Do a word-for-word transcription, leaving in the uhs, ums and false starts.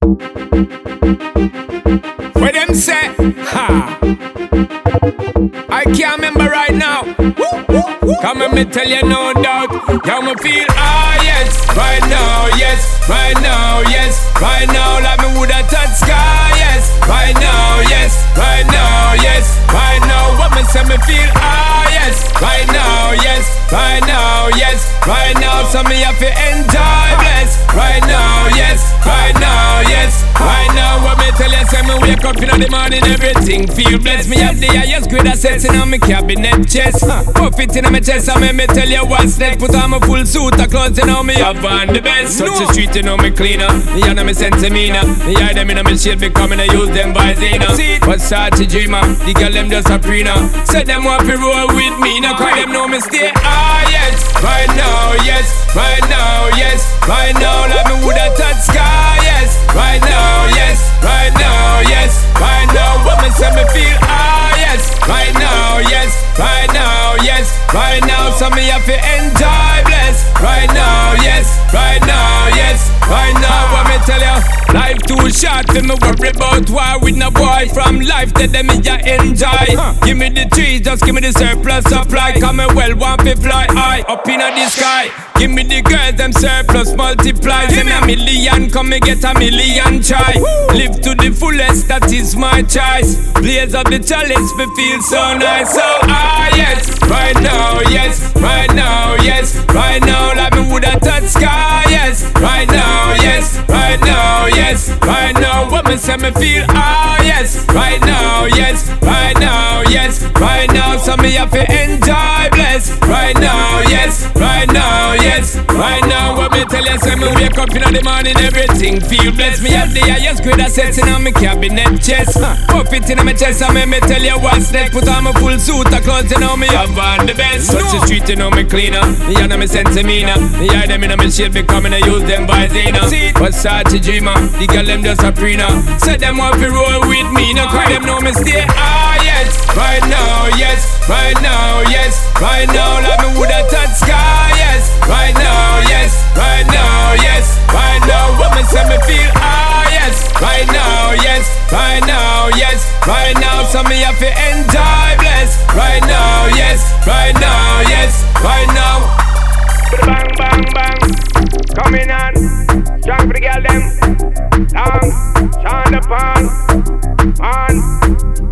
What them say? Ha! I can't remember right now. Come and me tell you no doubt. How me feel? Ah yes, right now, yes, right now, yes, right now. Like me woulda touch sky, yes, right now, yes, right now, yes, right now. What me say me feel? Ah yes, right now, yes, right now, yes, right now. So me have to enjoy, bless. Right now, yes, right now, yes, right now. What me tell you? Say me wake up in the morning, everything feel blessed. Me have the highest grade assets in my cabinet chest. Puff it in my chest, and me, me tell you what's next. Put on my full suit of clothes, you know me have on the best. Touch the street, you know me cleaner. Me and me sense demeanor. Me hide them in my shade, becoming I use them by Zena. Versace dreamer, the girl them just a preener. Say them want to roll with me, now cry them know me stay. Ah yes, right now, yes, right now, yes, right now. Like me woulda touch sky, yes, right now, yes, right now, yes, right now. What me say me feel? Ah yes, right now, yes, right now, yes, right now. So me have to enjoy, bless. Right now, yes, right now, yes, right now. What me tell you? Life too short for me worry about war with no boy. From life that them me ya enjoy. huh. Give me the trees, just give me the surplus supply. Come me well want to fly high up in the sky. Give me the girls, them surplus multiply. Give me a million, come me get a million try. Woo. Live to the fullest, that is my choice. Blaze up the chalice, me feel so nice. So ah yes, right now, yes, right now, yes, right now. Like me woulda touch sky, yes, right now, yes, right now, yes, right now. What me say me feel? Ah yes, right now, yes, right now, yes, right now. So me have to enjoy, bless. Right now, yes, right now, yes, right now. What me tell you? Say me wake up in the morning, everything feel blessed. Me have the highest grade assets in my cabinet chest. Puff it in my chest, and me me tell you what's next. Put on my full suit of clothes, you know me have on the best. Touch the street, you know me cleaner. Me and me sense demeanor. Me hide them in my shade, becoming I use them by Zena. Versace dreamer, the girl them just a preener. Say them want to roll with me, now cry them know me stay. Ah yes, right now, yes, right now, yes, right now. Like me woulda touch sky, yes, right now, yes, right now, yes, right now. What me say me feel? Ah yes, right now, yes, right now, yes, right now. So me have to enjoy, bless. Right now, yes, right now, yes, right now. Bang, bang, bang, coming on, strong for the girl them. Long, Sean the Pan, on.